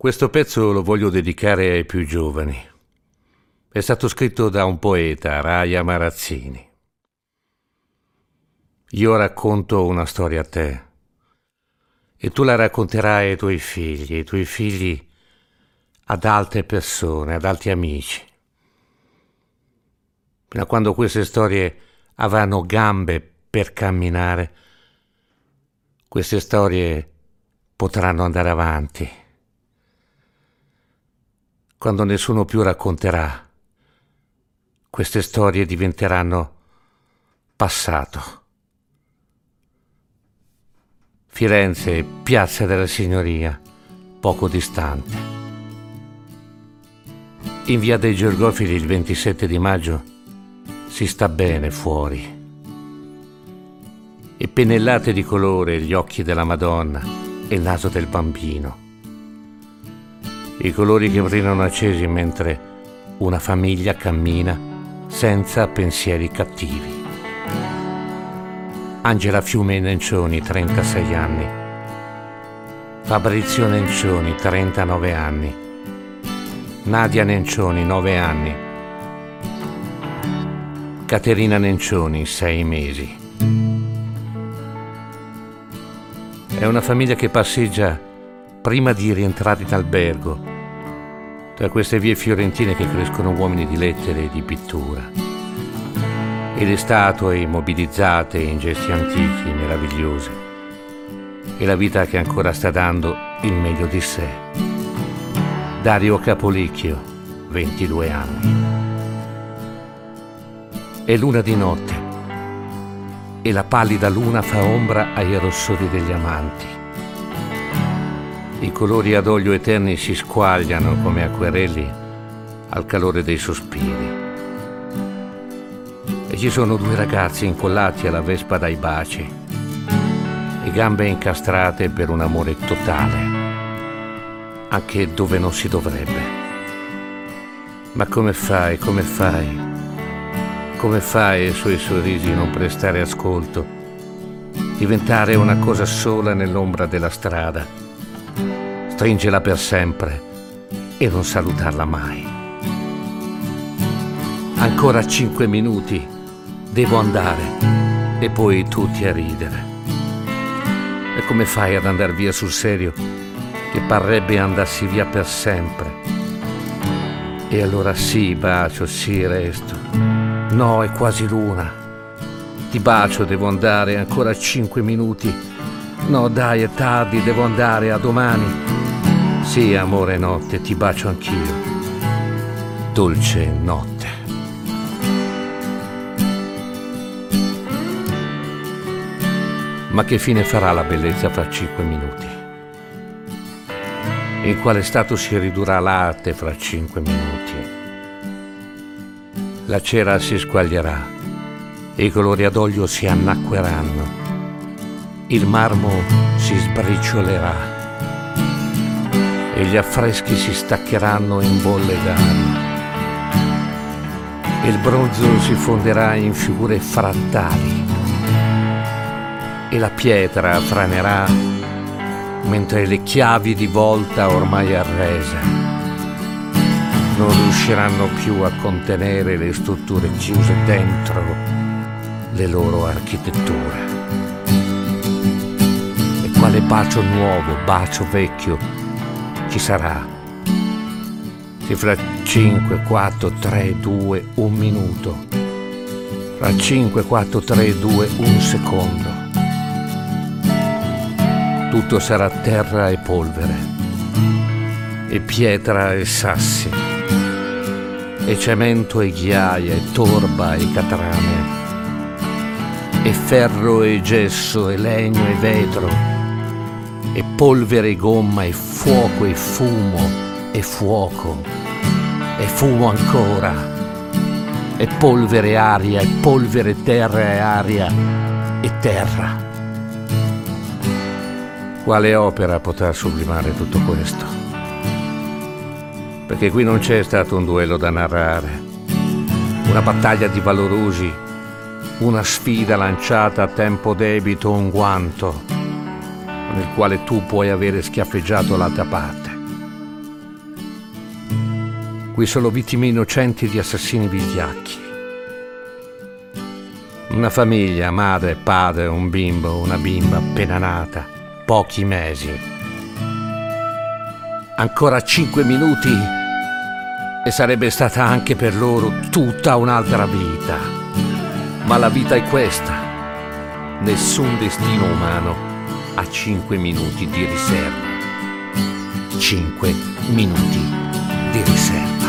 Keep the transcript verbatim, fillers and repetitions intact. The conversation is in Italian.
Questo pezzo lo voglio dedicare ai più giovani. È stato scritto da un poeta, Raia Marazzini. Io racconto una storia a te e tu la racconterai ai tuoi figli, ai tuoi figli ad altre persone, ad altri amici. Fino a quando queste storie avranno gambe per camminare, queste storie potranno andare avanti. Quando nessuno più racconterà, queste storie diventeranno passato. Firenze, Piazza della Signoria, poco distante. In via dei Georgofili il ventisette di maggio si sta bene fuori. E pennellate di colore gli occhi della Madonna e il naso del bambino. I colori che brillano accesi mentre una famiglia cammina senza pensieri cattivi. Angela Fiume Nencioni, trentasei anni. Fabrizio Nencioni, trentanove anni. Nadia Nencioni, nove anni. Caterina Nencioni, sei mesi. È una famiglia che passeggia prima di rientrare in albergo tra queste vie fiorentine che crescono uomini di lettere e di pittura e le statue immobilizzate in gesti antichi, meravigliosi, e la vita che ancora sta dando il meglio di sé. Dario Capolicchio, ventidue anni. È luna di notte e la pallida luna fa ombra ai rossori degli amanti. I colori ad olio eterni si squagliano come acquerelli al calore dei sospiri. E ci sono due ragazzi incollati alla vespa dai baci e gambe incastrate per un amore totale, anche dove non si dovrebbe. Ma come fai, come fai, come fai ai suoi sorrisi non prestare ascolto, diventare una cosa sola nell'ombra della strada, stringerla per sempre e non salutarla mai? Ancora cinque minuti, devo andare, e poi tutti a ridere. E come fai ad andar via sul serio, che parrebbe andassi via per sempre? E allora sì, bacio, sì, resto. No, è quasi l'una. Ti bacio, devo andare, ancora cinque minuti. No, dai, è tardi, devo andare, a domani. Sì, amore, notte, ti bacio anch'io. Dolce notte. Ma che fine farà la bellezza fra cinque minuti? In quale stato si ridurrà l'arte fra cinque minuti? La cera si squaglierà e i colori ad olio si annacqueranno. Il marmo si sbriciolerà e gli affreschi si staccheranno in bolle d'aria. Il bronzo si fonderà in figure frattali e la pietra franerà mentre le chiavi di volta ormai arrese non riusciranno più a contenere le strutture chiuse dentro le loro architetture. E quale bacio nuovo, bacio vecchio ci sarà? Se fra cinque, quattro, tre, due, un minuto, fra cinque, quattro, tre, due, un secondo, tutto sarà terra e polvere, e pietra e sassi, e cemento e ghiaia, e torba e catrame, e ferro e gesso, e legno e vetro, e polvere e gomma, e fuoco e fumo, e fuoco, e fumo ancora, e polvere e aria, e polvere, terra e aria, e terra. Quale opera potrà sublimare tutto questo? Perché qui non c'è stato un duello da narrare, una battaglia di valorosi, una sfida lanciata a tempo debito, un guanto nel quale tu puoi avere schiaffeggiato l'altra parte. Qui solo vittime innocenti di assassini vigliacchi. Una famiglia, madre, padre, un bimbo, una bimba appena nata, pochi mesi. Ancora cinque minuti e sarebbe stata anche per loro tutta un'altra vita. Ma la vita è questa. Nessun destino umano ha cinque minuti di riserva. Cinque minuti di riserva.